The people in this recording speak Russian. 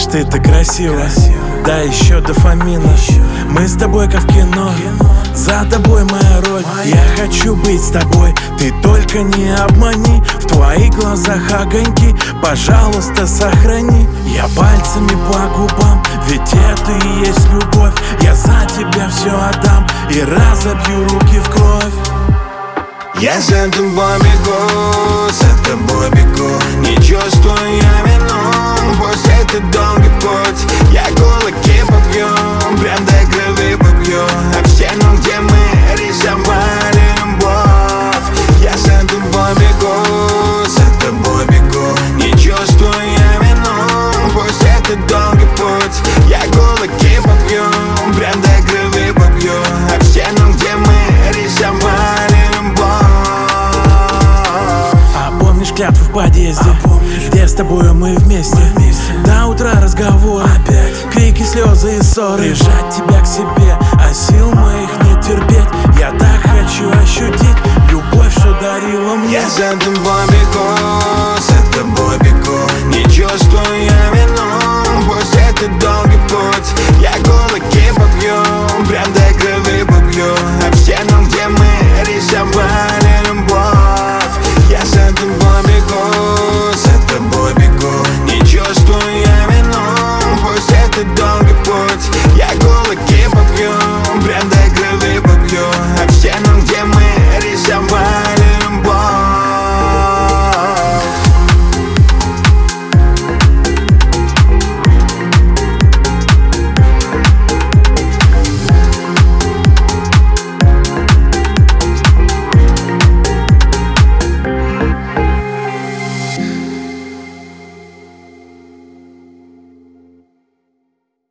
ты так красиво, да еще дофамина. Мы с тобой как в кино, за тобой моя роль. Я хочу быть с тобой, ты только не обмани. В твоих глазах огоньки, пожалуйста, сохрани. Я пальцами по губам, ведь это и есть любовь. Я за тебя все отдам и разобью руки в кровь. Я за тобой бегу, за тобой бегу, не чувствуя вину. Пусть это долгий путь, я кулаки побью, прям до крови побью об стену, где мы рисовали любовь. Я за тобой бегу, за тобой бегу, не чувствуя вину. Пусть это долгий путь, я кулаки побью, прям до крови побью об стену, где мы рисовали любовь. Клятву в подъезде, где с тобою мы вместе. До утра разговоры, крики, слезы и ссоры. Прижать тебя к себе, а сил моих не терпеть. Я так хочу ощутить любовь, что дарила мне. Я за тобой бегу,